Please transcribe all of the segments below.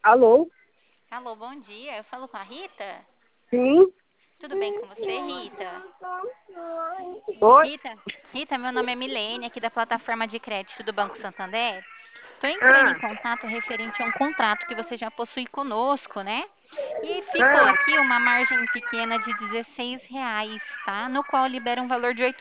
Alô? Alô, bom dia. Eu falo com a Rita? Sim? Tudo bem com você, Rita? Oi? Rita, meu nome é Milene, aqui da plataforma de crédito do Banco Santander. Estou entrando em Ah, contato referente a um contrato que você já possui conosco, né? E ficou ah, aqui uma margem pequena de R$ 16, tá? No qual libera um valor de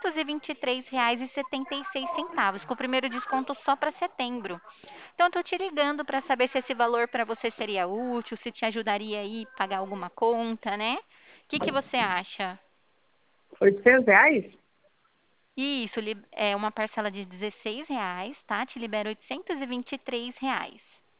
R$ 823,76, com o primeiro desconto só para setembro. Então, estou te ligando para saber se esse valor para você seria útil, se te ajudaria aí a pagar alguma conta, né? O que você acha? R$ 800? Isso, é uma parcela de R$ 16, tá? Te libera R$ 823.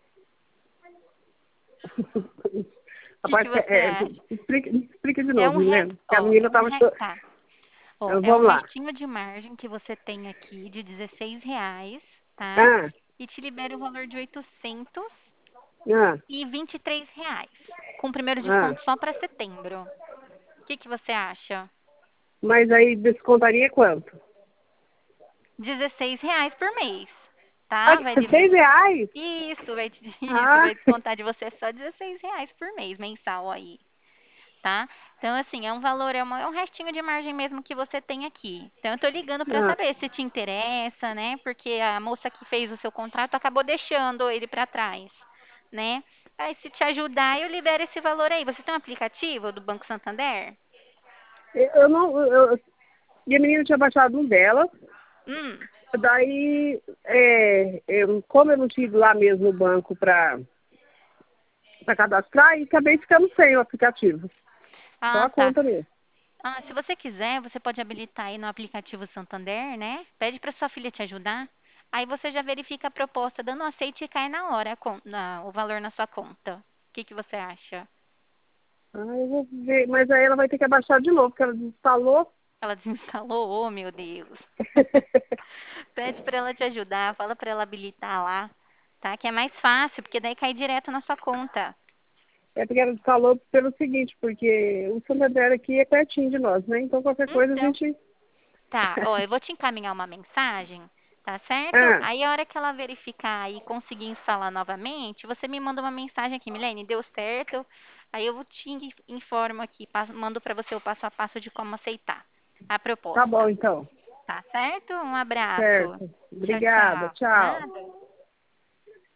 A O que parte, você acha? explica de É novo, um Milena. resto, Que a ó, menina tava... tá. Ó, é um Vamos lá. restinho de margem que você tem aqui de R$ 16, tá? Ah, E te libera o valor de ah, R$ 823, com o primeiro ah. desconto só para setembro. O que você acha? Mas aí descontaria quanto? R$ 16 por mês, Ah, tá? R$ 6? Isso, Ah, vai descontar de você só R$ 16 por mês, mensal aí, tá? Então, assim, é um valor, é um restinho de margem mesmo que você tem aqui. Então, eu tô ligando para ah. saber se te interessa, né? Porque a moça que fez o seu contrato acabou deixando ele para trás, né? Aí, se te ajudar, eu libero esse valor aí. Você tem um aplicativo do Banco Santander? Eu não... e a menina tinha baixado um dela. Hum. Daí, como eu não tive lá mesmo no banco para cadastrar, e acabei ficando sem o aplicativo. Só Ah, a tá. conta mesmo. Ah, se você quiser, você pode habilitar aí no aplicativo Santander, né? Pede para sua filha te ajudar. Aí você já verifica a proposta, dando um aceite e cai na hora o valor na sua conta. O que você acha? Ah, eu vou ver, mas aí ela vai ter que abaixar de novo, porque ela desinstalou. Ela desinstalou? Oh, meu Deus. Pede para ela te ajudar, fala para ela habilitar lá, tá? Que é mais fácil, porque daí cai direto na sua conta. É porque ela desinstalou pelo seguinte, porque o Santander aqui é pertinho de nós, né? Então qualquer coisa a Então, gente. tá, ó, eu vou te encaminhar uma mensagem, tá certo? Ah, Aí a hora que ela verificar e conseguir instalar novamente, você me manda uma mensagem aqui, Milene, deu certo? Aí eu te informo aqui, mando para você o passo a passo de como aceitar a tá bom proposta. então. Tá certo? Um abraço. Certo. Tchau, Obrigada. tchau. Tchau. Nada.